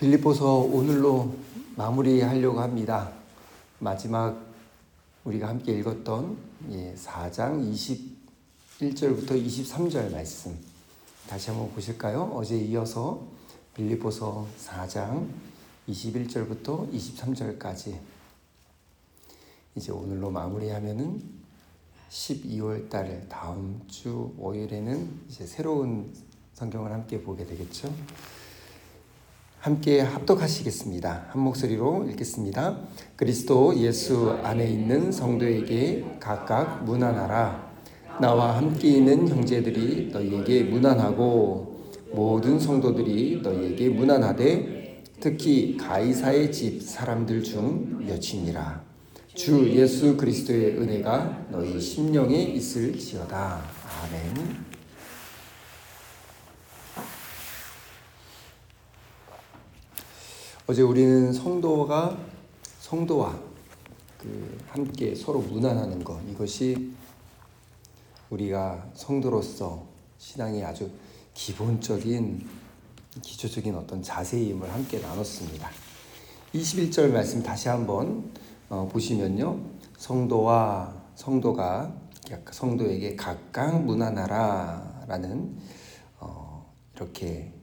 빌립보서 오늘로 마무리하려고 합니다. 마지막 우리가 함께 읽었던 4장 21절부터 23절 말씀 다시 한번 보실까요? 어제 이어서 빌립보서 4장 21절부터 23절까지 이제 오늘로 마무리하면은 12월 달 다음 주 월요일에는 이제 새로운 성경을 함께 보게 되겠죠. 함께 합독하시겠습니다. 한 목소리로 읽겠습니다. 그리스도 예수 안에 있는 성도에게 각각 문안하라. 나와 함께 있는 형제들이 너희에게 문안하고 모든 성도들이 너희에게 문안하되 특히 가이사의 집 사람들 중 몇이니라. 주 예수 그리스도의 은혜가 너희 심령에 있을지어다. 아멘. 어제 우리는 성도와 함께 서로 문안하는 것, 이것이 우리가 성도로서 신앙의 아주 기초적인 어떤 자세임을 함께 나눴습니다. 21절 말씀 다시 한번 보시면요, 성도가 성도에게 각각 문안하라라는 이렇게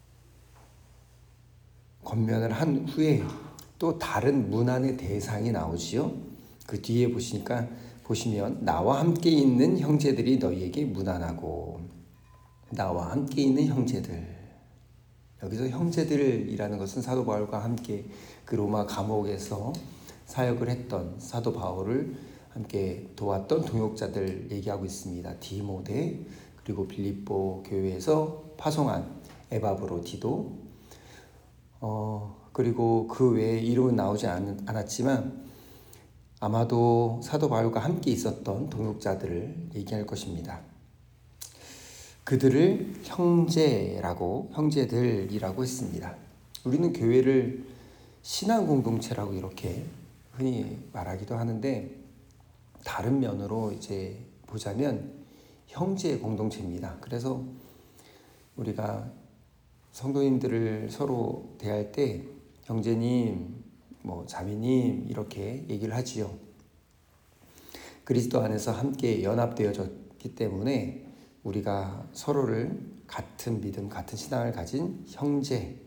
권면을 한 후에 또 다른 문안의 대상이 나오지요. 그 뒤에 보시면 나와 함께 있는 형제들이 너희에게 문안하고, 나와 함께 있는 형제들, 여기서 형제들이라는 것은 사도 바울과 함께 그 로마 감옥에서 사역을 했던 사도 바울을 함께 도왔던 동역자들 얘기하고 있습니다. 디모데, 그리고 빌립보 교회에서 파송한 에바브로디도, 그리고 그 외에 이름은 나오지 않았지만 아마도 사도 바울과 함께 있었던 동역자들을 얘기할 것입니다. 그들을 형제들이라고 했습니다. 우리는 교회를 신앙 공동체라고 이렇게 흔히 말하기도 하는데, 다른 면으로 이제 보자면 형제 공동체입니다. 그래서 우리가 성도님들을 서로 대할 때 형제님, 자매님 이렇게 얘기를 하지요. 그리스도 안에서 함께 연합되어졌기 때문에 우리가 서로를 같은 믿음, 같은 신앙을 가진 형제,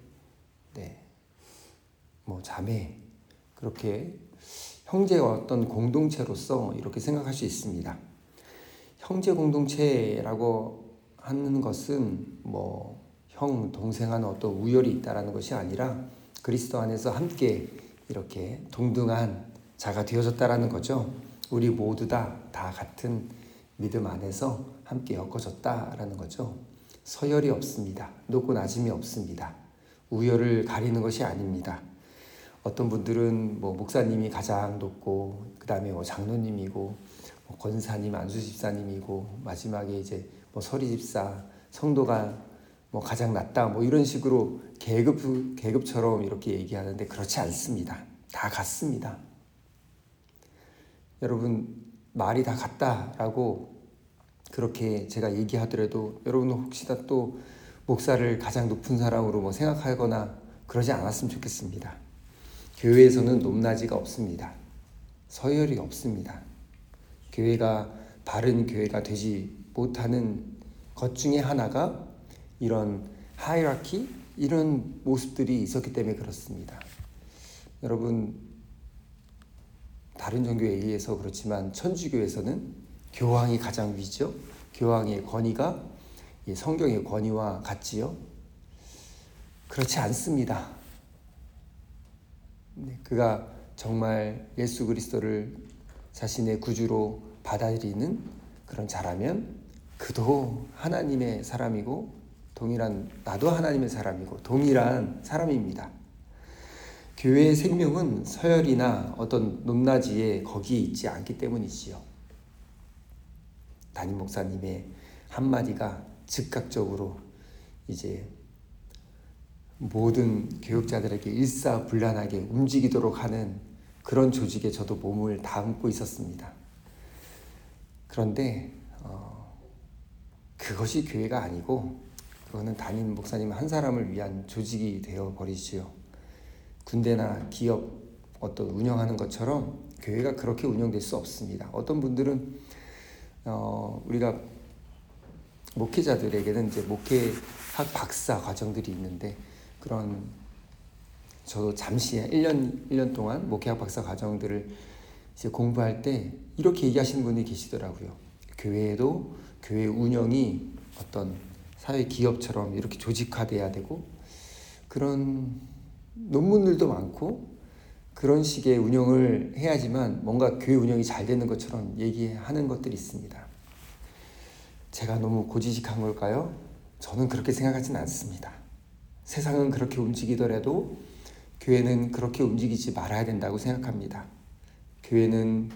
자매, 그렇게 형제와 어떤 공동체로서 이렇게 생각할 수 있습니다. 형제 공동체라고 하는 것은 형, 동생하는 어떤 우열이 있다라는 것이 아니라 그리스도 안에서 함께 이렇게 동등한 자가 되어졌다라는 거죠. 우리 모두 다 같은 믿음 안에서 함께 엮어졌다라는 거죠. 서열이 없습니다. 높고 낮음이 없습니다. 우열을 가리는 것이 아닙니다. 어떤 분들은 목사님이 가장 높고, 그 다음에 장로님이고, 권사님, 안수집사님이고, 마지막에 이제 서리집사, 성도가 가장 낫다, 이런 식으로 계급처럼 이렇게 얘기하는데 그렇지 않습니다. 다 같습니다. 여러분, 말이 다 같다라고 그렇게 제가 얘기하더라도 여러분 혹시나 또 목사를 가장 높은 사람으로 생각하거나 그러지 않았으면 좋겠습니다. 교회에서는 높낮이가 없습니다. 서열이 없습니다. 교회가 바른 교회가 되지 못하는 것 중에 하나가 이런 하이라키, 이런 모습들이 있었기 때문에 그렇습니다. 여러분, 다른 종교에 의해서 그렇지만 천주교에서는 교황이 가장 위죠. 교황의 권위가 성경의 권위와 같지요. 그렇지 않습니다. 그가 정말 예수 그리스도를 자신의 구주로 받아들이는 그런 자라면 그도 하나님의 사람이고, 나도 하나님의 사람이고 동일한 사람입니다. 교회의 생명은 서열이나 어떤 높낮이에 거기에 있지 않기 때문이지요. 담임 목사님의 한마디가 즉각적으로 이제 모든 교육자들에게 일사불란하게 움직이도록 하는 그런 조직에 저도 몸을 담고 있었습니다. 그런데 그것이 교회가 아니고, 그거는 담임 목사님 한 사람을 위한 조직이 되어버리지요. 군대나 기업 어떤 운영하는 것처럼 교회가 그렇게 운영될 수 없습니다. 어떤 분들은 우리가 목회자들에게는 이제 목회학 박사 과정들이 있는데, 그런 저도 잠시 1년 동안 목회학 박사 과정들을 이제 공부할 때 이렇게 얘기하시는 분이 계시더라고요. 교회에도 교회 운영이 어떤 사회 기업처럼 이렇게 조직화돼야 되고, 그런 논문들도 많고 그런 식의 운영을 해야지만 뭔가 교회 운영이 잘 되는 것처럼 얘기하는 것들이 있습니다. 제가 너무 고지식한 걸까요? 저는 그렇게 생각하진 않습니다. 세상은 그렇게 움직이더라도 교회는 그렇게 움직이지 말아야 된다고 생각합니다. 교회는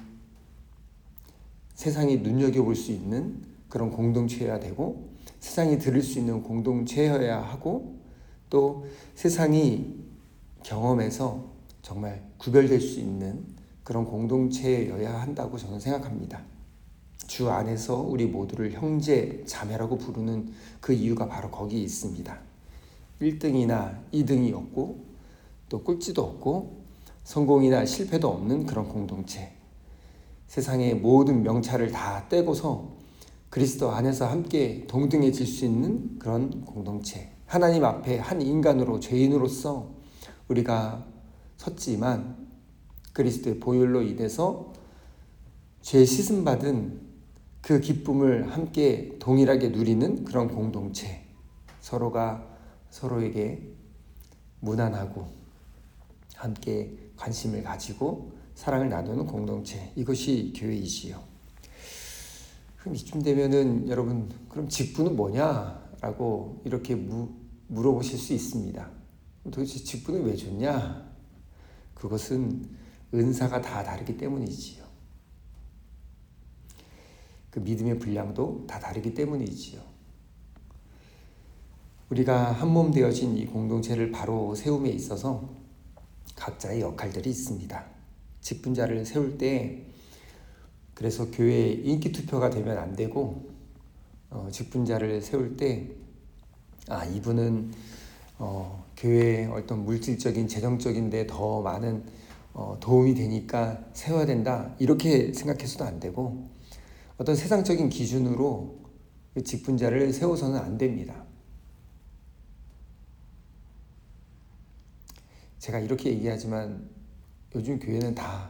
세상이 눈여겨볼 수 있는 그런 공동체여야 되고, 세상이 들을 수 있는 공동체여야 하고, 또 세상이 경험해서 정말 구별될 수 있는 그런 공동체여야 한다고 저는 생각합니다. 주 안에서 우리 모두를 형제, 자매라고 부르는 그 이유가 바로 거기에 있습니다. 1등이나 2등이 없고 또 꼴찌도 없고 성공이나 실패도 없는 그런 공동체. 세상의 모든 명찰을 다 떼고서 그리스도 안에서 함께 동등해질 수 있는 그런 공동체. 하나님 앞에 한 인간으로, 죄인으로서 우리가 섰지만 그리스도의 보혈로 인해서 죄 씻음 받은 그 기쁨을 함께 동일하게 누리는 그런 공동체. 서로가 서로에게 무난하고 함께 관심을 가지고 사랑을 나누는 공동체. 이것이 교회이지요. 그럼 이쯤 되면은 여러분, 그럼 직분은 뭐냐? 라고 이렇게 물어보실 수 있습니다. 도대체 직분을 왜 줬냐? 그것은 은사가 다 다르기 때문이지요. 그 믿음의 분량도 다 다르기 때문이지요. 우리가 한 몸 되어진 이 공동체를 바로 세움에 있어서 각자의 역할들이 있습니다. 직분자를 세울 때, 그래서 교회에 인기 투표가 되면 안 되고, 직분자를 세울 때 이분은 교회의 어떤 물질적인 재정적인 데 더 많은 도움이 되니까 세워야 된다, 이렇게 생각해서도 안 되고, 어떤 세상적인 기준으로 직분자를 세워서는 안 됩니다. 제가 이렇게 얘기하지만 요즘 교회는 다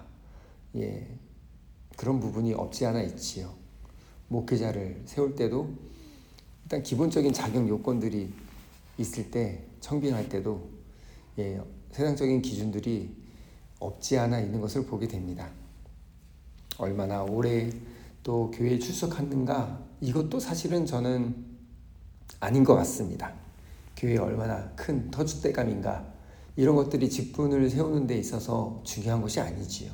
그런 부분이 없지 않아 있지요. 목회자를 세울 때도 일단 기본적인 자격 요건들이 있을 때, 청빙할 때도 세상적인 기준들이 없지 않아 있는 것을 보게 됩니다. 얼마나 오래 또 교회에 출석하는가, 이것도 사실은 저는 아닌 것 같습니다. 교회에 얼마나 큰 터줏대감인가, 이런 것들이 직분을 세우는 데 있어서 중요한 것이 아니지요.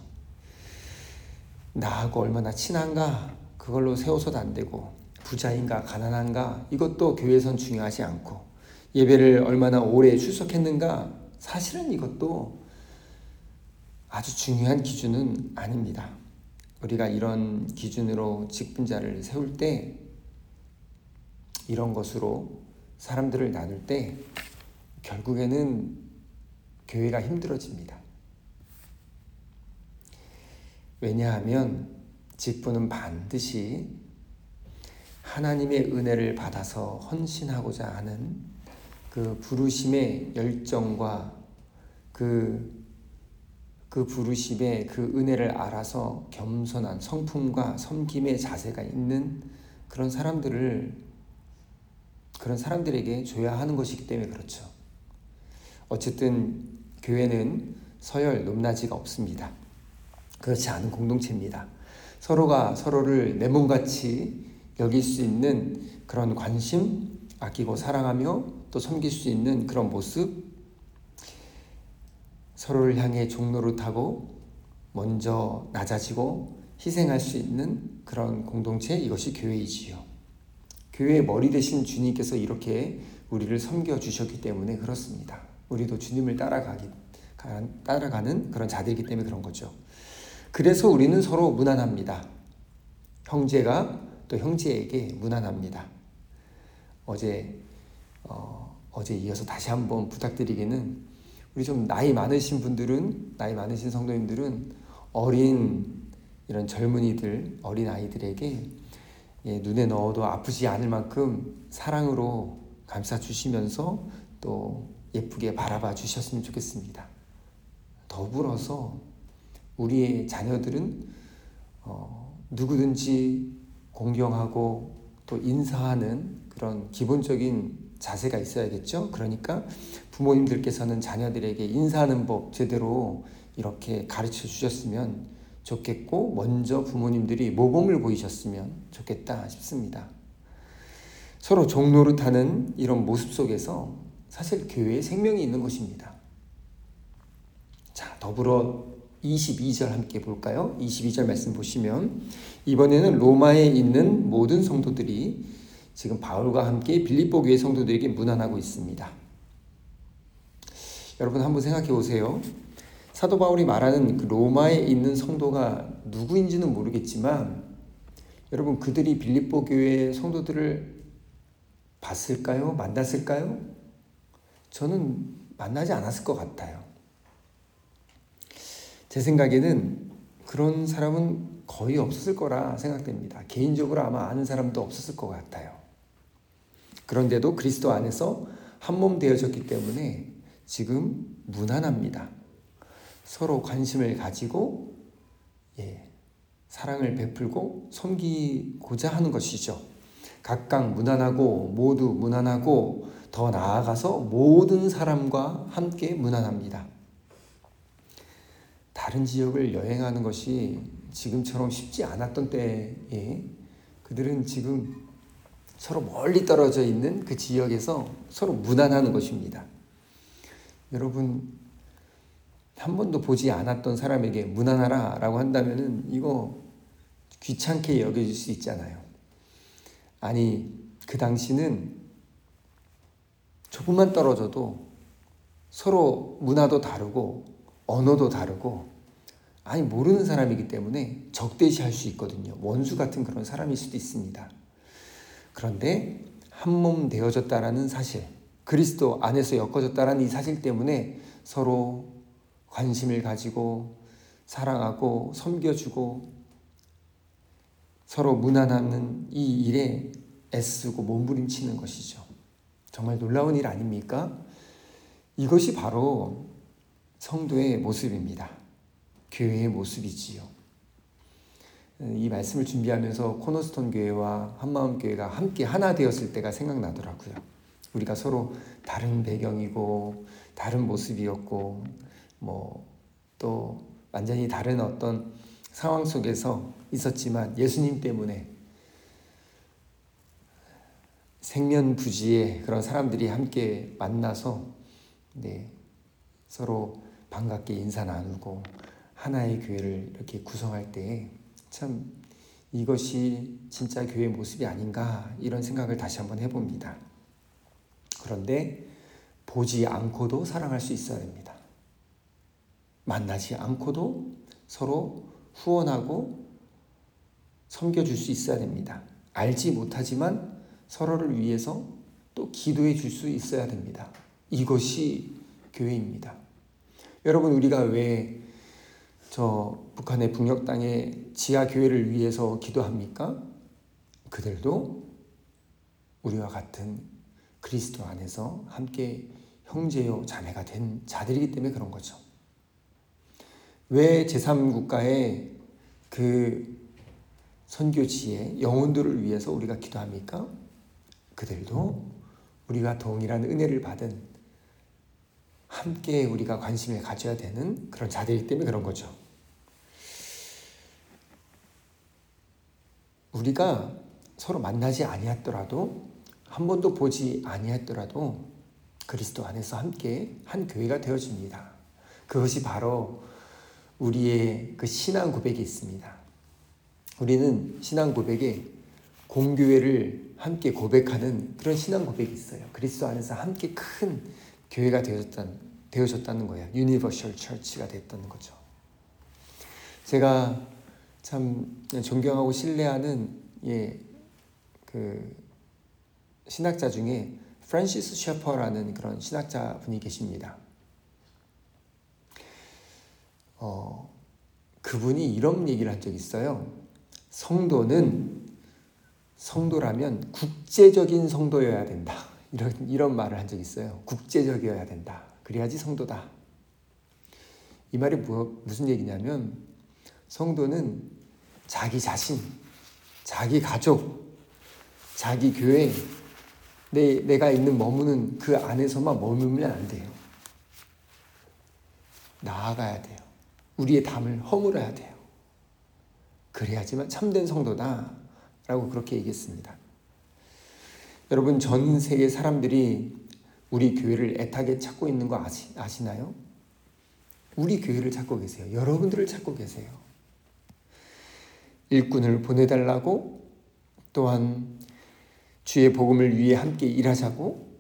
나하고 얼마나 친한가, 그걸로 세워서도 안 되고, 부자인가 가난한가, 이것도 교회에선 중요하지 않고, 예배를 얼마나 오래 출석했는가, 사실은 이것도 아주 중요한 기준은 아닙니다. 우리가 이런 기준으로 직분자를 세울 때, 이런 것으로 사람들을 나눌 때 결국에는 교회가 힘들어집니다. 왜냐하면 직분은 반드시 하나님의 은혜를 받아서 헌신하고자 하는 그 부르심의 열정과 그 부르심의 그 은혜를 알아서 겸손한 성품과 섬김의 자세가 있는 그런 사람들에게 줘야 하는 것이기 때문에 그렇죠. 어쨌든 교회는 서열, 높낮이가 없습니다. 그렇지 않은 공동체입니다. 서로가 서로를 내 몸같이 여길 수 있는 그런 관심, 아끼고 사랑하며 또 섬길 수 있는 그런 모습, 서로를 향해 종노릇하고 먼저 낮아지고 희생할 수 있는 그런 공동체, 이것이 교회이지요. 교회의 머리 되신 주님께서 이렇게 우리를 섬겨주셨기 때문에 그렇습니다. 우리도 주님을 따라가는 그런 자들이기 때문에 그런 거죠. 그래서 우리는 서로 무난합니다. 형제가 또 형제에게 무난합니다. 어제 이어서 다시 한번 부탁드리기는, 우리 좀 나이 많으신 분들은, 나이 많으신 성도님들은 어린 이런 젊은이들, 어린 아이들에게 눈에 넣어도 아프지 않을 만큼 사랑으로 감싸 주시면서 또 예쁘게 바라봐 주셨으면 좋겠습니다. 더불어서 우리의 자녀들은 누구든지 공경하고 또 인사하는 그런 기본적인 자세가 있어야겠죠. 그러니까 부모님들께서는 자녀들에게 인사하는 법 제대로 이렇게 가르쳐 주셨으면 좋겠고, 먼저 부모님들이 모범을 보이셨으면 좋겠다 싶습니다. 서로 종노릇하는 이런 모습 속에서 사실 교회에 생명이 있는 것입니다. 자, 더불어 22절 함께 볼까요? 22절 말씀 보시면, 이번에는 로마에 있는 모든 성도들이 지금 바울과 함께 빌립보 교회 성도들에게 문안하고 있습니다. 여러분 한번 생각해 보세요. 사도 바울이 말하는 그 로마에 있는 성도가 누구인지는 모르겠지만, 여러분 그들이 빌립보 교회 성도들을 봤을까요? 만났을까요? 저는 만나지 않았을 것 같아요. 제 생각에는 그런 사람은 거의 없었을 거라 생각됩니다. 개인적으로 아마 아는 사람도 없었을 것 같아요. 그런데도 그리스도 안에서 한 몸 되어졌기 때문에 지금 무난합니다. 서로 관심을 가지고 사랑을 베풀고 섬기고자 하는 것이죠. 각각 무난하고 모두 무난하고 더 나아가서 모든 사람과 함께 무난합니다. 다른 지역을 여행하는 것이 지금처럼 쉽지 않았던 때에 그들은 지금 서로 멀리 떨어져 있는 그 지역에서 서로 무난하는 것입니다. 여러분, 한 번도 보지 않았던 사람에게 무난하라 라고 한다면 이거 귀찮게 여겨질 수 있잖아요. 아니, 그 당시는 조금만 떨어져도 서로 문화도 다르고 언어도 다르고 모르는 사람이기 때문에 적대시할 수 있거든요. 원수 같은 그런 사람일 수도 있습니다. 그런데 한 몸 되어졌다라는 사실, 그리스도 안에서 엮어졌다라는 이 사실 때문에 서로 관심을 가지고 사랑하고 섬겨주고 서로 무난하는 이 일에 애쓰고 몸부림치는 것이죠. 정말 놀라운 일 아닙니까? 이것이 바로 성도의 모습입니다. 교회의 모습이지요. 이 말씀을 준비하면서 코너스톤 교회와 한마음 교회가 함께 하나 되었을 때가 생각나더라고요. 우리가 서로 다른 배경이고 다른 모습이었고 또 완전히 다른 어떤 상황 속에서 있었지만 예수님 때문에 생면부지의 그런 사람들이 함께 만나서 서로 반갑게 인사 나누고 하나의 교회를 이렇게 구성할 때 참 이것이 진짜 교회의 모습이 아닌가 이런 생각을 다시 한번 해봅니다. 그런데 보지 않고도 사랑할 수 있어야 됩니다. 만나지 않고도 서로 후원하고 섬겨줄 수 있어야 됩니다. 알지 못하지만 서로를 위해서 또 기도해 줄 수 있어야 됩니다. 이것이 교회입니다. 여러분, 우리가 왜 북한의 북녘 땅의 지하 교회를 위해서 기도합니까? 그들도 우리와 같은 그리스도 안에서 함께 형제요 자매가 된 자들이기 때문에 그런 거죠. 왜 제3국가의 그 선교지의 영혼들을 위해서 우리가 기도합니까? 그들도 우리가 동일한 은혜를 받은 함께 우리가 관심을 가져야 되는 그런 자들이기 때문에 그런 거죠. 우리가 서로 만나지 아니했더라도 한 번도 보지 아니했더라도 그리스도 안에서 함께 한 교회가 되어집니다. 그것이 바로 우리의 그 신앙 고백이 있습니다. 우리는 신앙 고백에 공교회를 함께 고백하는 그런 신앙 고백이 있어요. 그리스도 안에서 함께 큰 교회가 되어졌다는 거예요. 유니버셜 처치가 됐다는 거죠. 제가 참 존경하고 신뢰하는 그 신학자 중에 프란시스 셰퍼라는 그런 신학자 분이 계십니다. 그분이 이런 얘기를 한 적이 있어요. 성도라면 국제적인 성도여야 된다. 이런 말을 한 적이 있어요. 국제적이어야 된다. 그래야지 성도다. 이 말이 무슨 얘기냐면 성도는 자기 자신, 자기 가족, 자기 교회, 내가 머무는 그 안에서만 머물면 안 돼요. 나아가야 돼요. 우리의 담을 허물어야 돼요. 그래야지만 참된 성도다라고 그렇게 얘기했습니다. 여러분, 전 세계 사람들이 우리 교회를 애타게 찾고 있는 거 아시나요? 우리 교회를 찾고 계세요. 여러분들을 찾고 계세요. 일꾼을 보내달라고, 또한 주의 복음을 위해 함께 일하자고,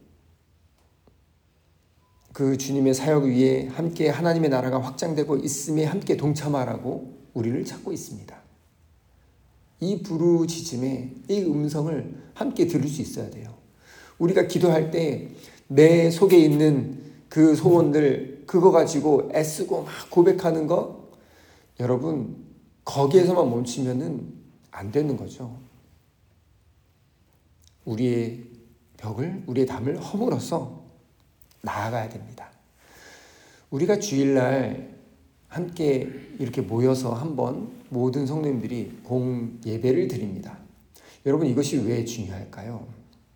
그 주님의 사역 위에 함께 하나님의 나라가 확장되고 있음에 함께 동참하라고 우리를 찾고 있습니다. 이 부르짖음에 이 음성을 함께 들을 수 있어야 돼요. 우리가 기도할 때 내 속에 있는 그 소원들, 그거 가지고 애쓰고 막 고백하는 거, 여러분 거기에서만 멈추면은 안 되는 거죠. 우리의 벽을, 우리의 담을 허물어서 나아가야 됩니다. 우리가 주일날 함께 이렇게 모여서 한번 모든 성도님들이 공예배를 드립니다. 여러분, 이것이 왜 중요할까요?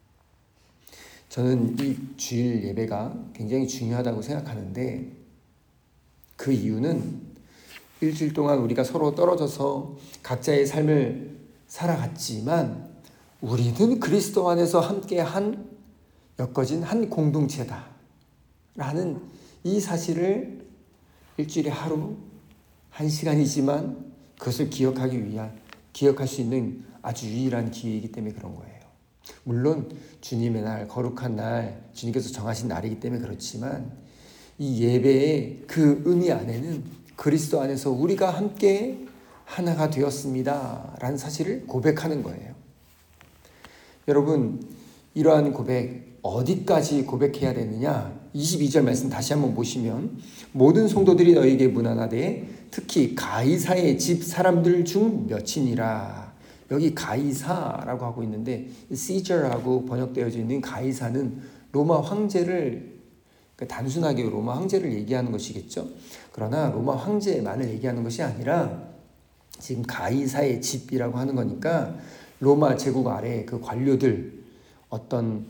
저는 이 주일 예배가 굉장히 중요하다고 생각하는데, 그 이유는 일주일 동안 우리가 서로 떨어져서 각자의 삶을 살아갔지만 우리는 그리스도 안에서 함께 엮어진 한 공동체다 라는 이 사실을 일주일에 하루 1시간이지만 그것을 기억할 수 있는 아주 유일한 기회이기 때문에 그런 거예요. 물론 주님의 날, 거룩한 날, 주님께서 정하신 날이기 때문에 그렇지만 이 예배의 그 의미 안에는 그리스도 안에서 우리가 함께 하나가 되었습니다 라는 사실을 고백하는 거예요. 여러분, 이러한 고백 어디까지 고백해야 되느냐? 22절 말씀 다시 한번 보시면, 모든 성도들이 너희에게 문안하되 특히 가이사의 집 사람들 중 몇이니라. 여기 가이사라고 하고 있는데, 시저라고 번역되어져 있는 가이사는 로마 황제를, 그러니까 단순하게 로마 황제를 얘기하는 것이겠죠. 그러나 로마 황제만을 얘기하는 것이 아니라 지금 가이사의 집이라고 하는 거니까 로마 제국 아래 그 관료들, 어떤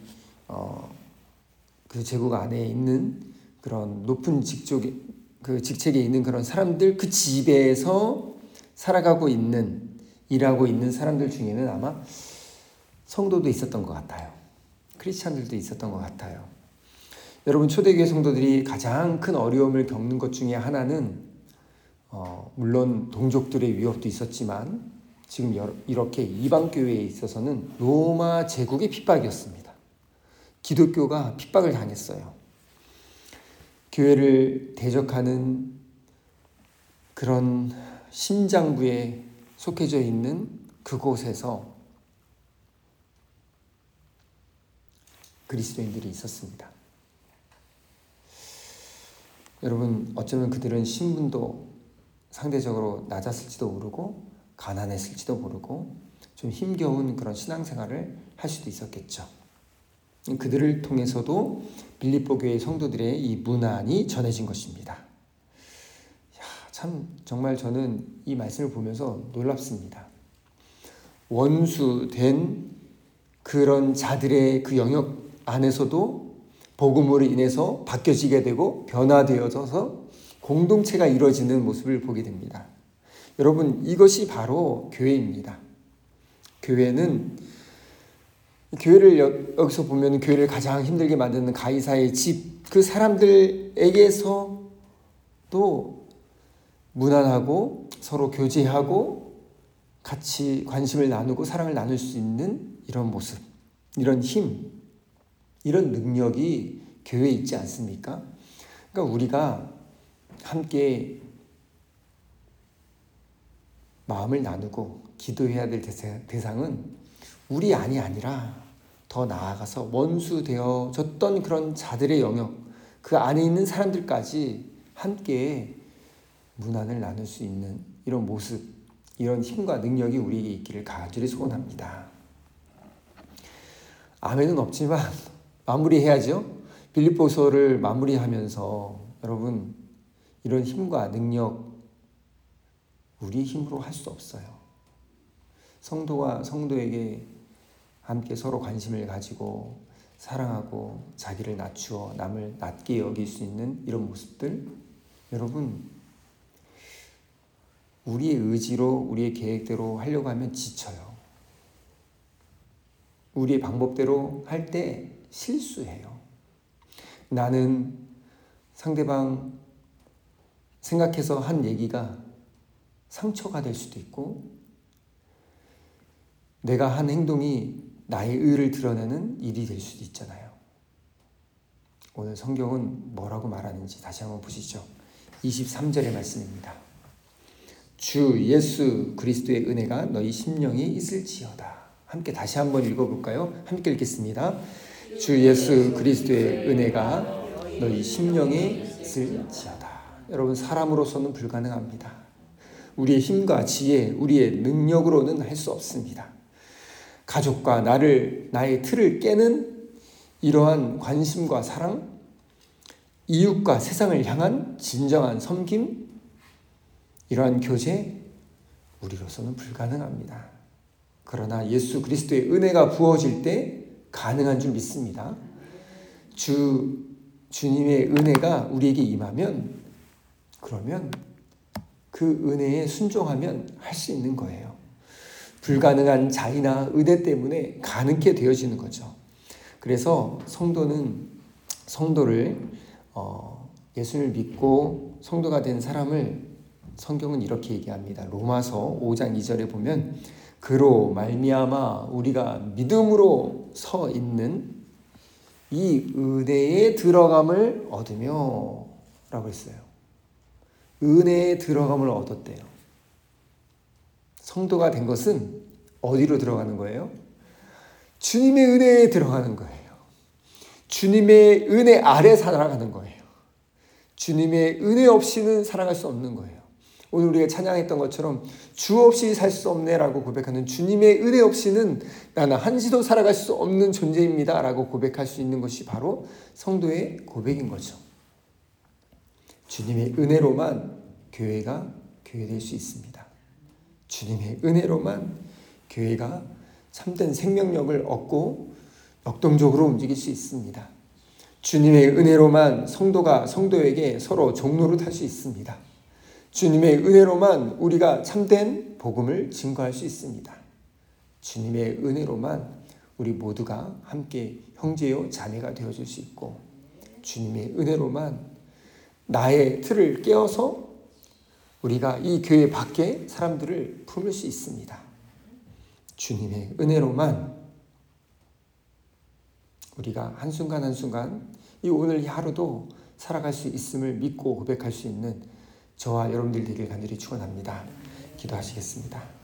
그 제국 안에 있는 그런 높은 그 직책에 있는 그런 사람들, 그 집에서 살아가고 있는, 일하고 있는 사람들 중에는 아마 성도도 있었던 것 같아요. 크리스찬들도 있었던 것 같아요. 여러분, 초대교회 성도들이 가장 큰 어려움을 겪는 것 중에 하나는 물론 동족들의 위협도 있었지만 지금 이렇게 이방교회에 있어서는 로마 제국의 핍박이었습니다. 기독교가 핍박을 당했어요. 교회를 대적하는 그런 심장부에 속해져 있는 그곳에서 그리스도인들이 있었습니다. 여러분, 어쩌면 그들은 신분도 상대적으로 낮았을지도 모르고 가난했을지도 모르고 좀 힘겨운 그런 신앙생활을 할 수도 있었겠죠. 그들을 통해서도 빌립보 교회 성도들의 이 문안이 전해진 것입니다. 참 정말 저는 이 말씀을 보면서 놀랍습니다. 원수된 그런 자들의 그 영역 안에서도 복음으로 인해서 바뀌어지게 되고 변화되어져서 공동체가 이루어지는 모습을 보게 됩니다. 여러분, 이것이 바로 교회입니다. 교회를 여기서 보면 교회를 가장 힘들게 만드는 가이사의 집, 그 사람들에게서도 문안하고 서로 교제하고 같이 관심을 나누고 사랑을 나눌 수 있는 이런 모습, 이런 힘, 이런 능력이 교회에 있지 않습니까? 그러니까 우리가 함께 마음을 나누고 기도해야 될 대상은 우리 안이 아니라 더 나아가서 원수되어졌던 그런 자들의 영역, 그 안에 있는 사람들까지 함께 문안을 나눌 수 있는 이런 모습, 이런 힘과 능력이 우리에게 있기를 간절히 소원합니다. 아멘은 없지만 마무리해야죠. 빌립보서를 마무리하면서 여러분, 이런 힘과 능력 우리 힘으로 할 수 없어요. 성도와 성도에게 함께 서로 관심을 가지고 사랑하고 자기를 낮추어 남을 낮게 여길 수 있는 이런 모습들, 여러분, 우리의 의지로 우리의 계획대로 하려고 하면 지쳐요. 우리의 방법대로 할 때 실수해요. 나는 상대방 생각해서 한 얘기가 상처가 될 수도 있고, 내가 한 행동이 나의 의를 드러내는 일이 될 수도 있잖아요. 오늘 성경은 뭐라고 말하는지 다시 한번 보시죠. 23절의 말씀입니다. 주 예수 그리스도의 은혜가 너희 심령에 있을지어다. 함께 다시 한번 읽어볼까요? 함께 읽겠습니다. 주 예수 그리스도의 은혜가 너희 심령에 있을지어다. 여러분, 사람으로서는 불가능합니다. 우리의 힘과 지혜, 우리의 능력으로는 할 수 없습니다. 가족과 나의 틀을 깨는 이러한 관심과 사랑, 이웃과 세상을 향한 진정한 섬김, 이러한 교제, 우리로서는 불가능합니다. 그러나 예수 그리스도의 은혜가 부어질 때 가능한 줄 믿습니다. 주님의 은혜가 우리에게 임하면, 그러면 그 은혜에 순종하면 할 수 있는 거예요. 불가능한 자의나 의대 때문에 가능케 되어지는 거죠. 그래서 성도를 예수를 믿고 성도가 된 사람을 성경은 이렇게 얘기합니다. 로마서 5장 2절에 보면 그로 말미암아 우리가 믿음으로 서 있는 이 은혜의 들어감을 얻으며 라고 했어요. 은혜의 들어감을 얻었대요. 성도가 된 것은 어디로 들어가는 거예요? 주님의 은혜에 들어가는 거예요. 주님의 은혜 아래 살아가는 거예요. 주님의 은혜 없이는 살아갈 수 없는 거예요. 오늘 우리가 찬양했던 것처럼 주 없이 살 수 없네라고 고백하는, 주님의 은혜 없이는 나는 한시도 살아갈 수 없는 존재입니다 라고 고백할 수 있는 것이 바로 성도의 고백인 거죠. 주님의 은혜로만 교회가 교회될 수 있습니다. 주님의 은혜로만 교회가 참된 생명력을 얻고 역동적으로 움직일 수 있습니다. 주님의 은혜로만 성도가 성도에게 서로 종노릇할 수 있습니다. 주님의 은혜로만 우리가 참된 복음을 증거할 수 있습니다. 주님의 은혜로만 우리 모두가 함께 형제요 자매가 되어줄 수 있고, 주님의 은혜로만 나의 틀을 깨어서 우리가 이 교회 밖에 사람들을 품을 수 있습니다. 주님의 은혜로만 우리가 한순간 한순간 이 오늘 이 하루도 살아갈 수 있음을 믿고 고백할 수 있는 저와 여러분들 되길 간절히 축원합니다. 기도하시겠습니다.